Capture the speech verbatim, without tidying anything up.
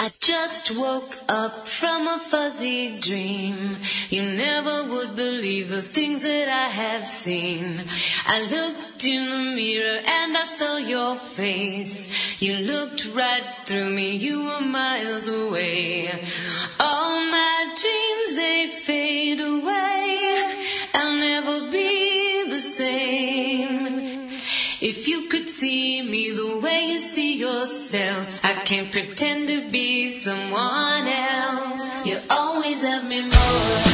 I just woke up from a fuzzy dream. You never would believe the things that I have seen. I looked in the mirror and I saw your face. You looked right through me, you were miles away. All my dreams, they fade away. I'll never be the same. If you could see me the way you see yourself, I can't pretend to be someone else. You always love me more.